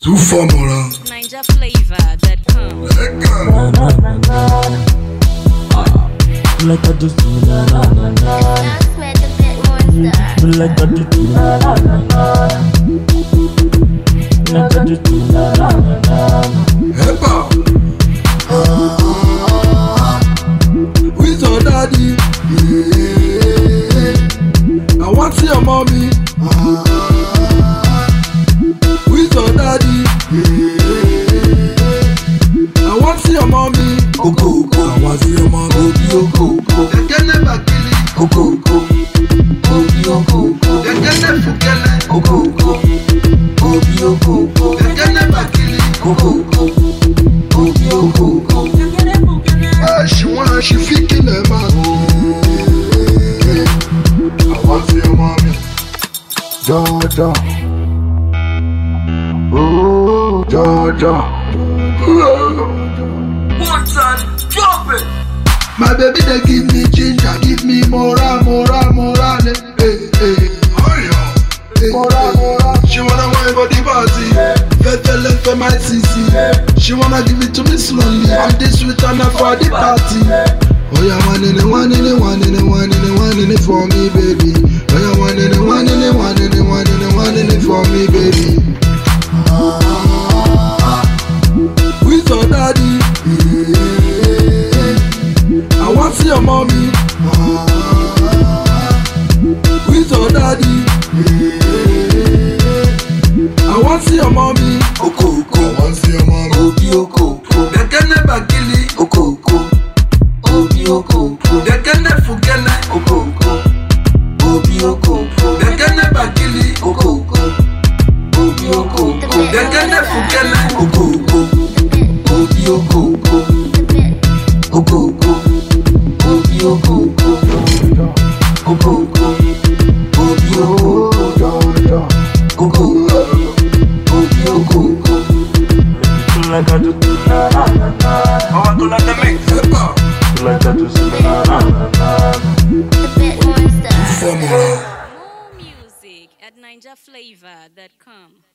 Two formula. Ninja flavor that comes. Like I just do na na na na. Smith the bit monster. Like I just do na na na na. Like I just do na na na na. Hip-hop. With your daddy. I want to see your mommy. With your daddy. I want to see your mommy. Oko. I want to see your mommy. Oko. They can never kill it. Oko. They can never forget it. Oko. They can never kill it. Oko. She fit kill her man. I want to see your mommy. Georgia. Oh, Georgia. One time, drop it. My baby, they give me ginger, give me moral. Hey, hey. Hey, moral. She wanna wine for the party. Fete for my CC. She wanna give it to me slowly. And this return for the party. Oh yeah, one in it for me, baby. Oh yeah, one in it for me, baby. With your daddy. I want to see your mommy. With your daddy. I want to see your mommy. Oko. I want to see your mommy. Oko. They can never kill it. Oko. They can never forget it. Oko. They can never kill it. Oko. They can never forget it. Oko. Like I just do na na na na. I want to mix. Like I just do na na na na. The bit monster. Formula. More music at ninjaflavor.com.